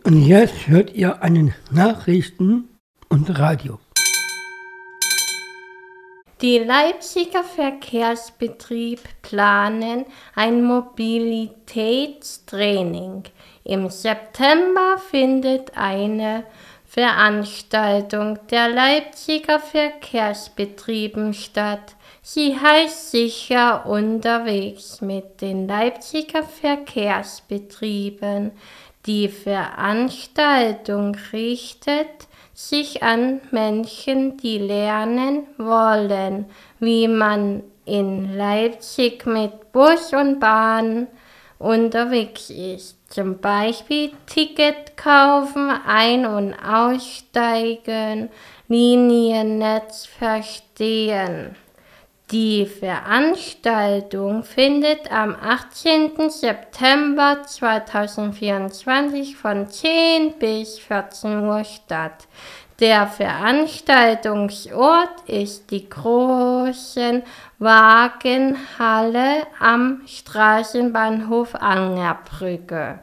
Und jetzt hört ihr einen Nachrichten und Radio. Die Leipziger Verkehrsbetriebe planen ein Mobilitätstraining. Im September findet eine Veranstaltung der Leipziger Verkehrsbetrieben statt. Sie heißt Sicher unterwegs mit den Leipziger Verkehrsbetrieben. Die Veranstaltung richtet sich an Menschen, die lernen wollen, wie man in Leipzig mit Bus und Bahn unterwegs ist. Zum Beispiel Ticket kaufen, ein- und aussteigen, Liniennetz verstehen. Die Veranstaltung findet am 18. September 2024 von 10 bis 14 Uhr statt. Der Veranstaltungsort ist die große Wagenhalle am Straßenbahnhof Angerbrücke.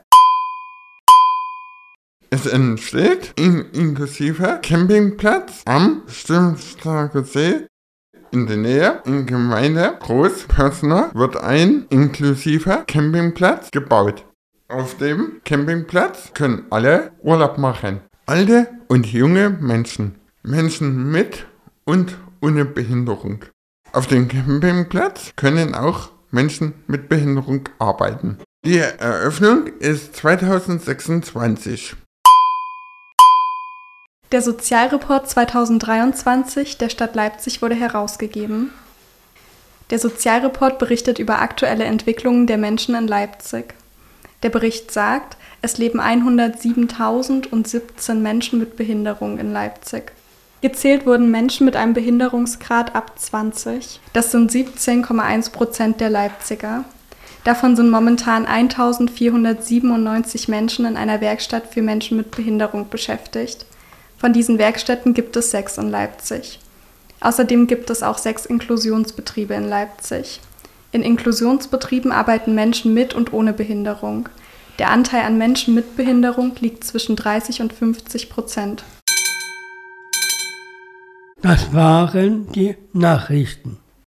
Es entsteht inklusive Campingplatz am Stimstarker See. In der Nähe, in Gemeinde Großpörsner, wird ein inklusiver Campingplatz gebaut. Auf dem Campingplatz können alle Urlaub machen. Alte und junge Menschen. Menschen mit und ohne Behinderung. Auf dem Campingplatz können auch Menschen mit Behinderung arbeiten. Die Eröffnung ist 2026. Der Sozialreport 2023 der Stadt Leipzig wurde herausgegeben. Der Sozialreport berichtet über aktuelle Entwicklungen der Menschen in Leipzig. Der Bericht sagt, es leben 107.017 Menschen mit Behinderung in Leipzig. Gezählt wurden Menschen mit einem Behinderungsgrad ab 20. Das sind 17,1% der Leipziger. Davon sind momentan 1.497 Menschen in einer Werkstatt für Menschen mit Behinderung beschäftigt. Von diesen Werkstätten gibt es 6 in Leipzig. Außerdem gibt es auch 6 Inklusionsbetriebe in Leipzig. In Inklusionsbetrieben arbeiten Menschen mit und ohne Behinderung. Der Anteil an Menschen mit Behinderung liegt zwischen 30 und 50%. Das waren die Nachrichten.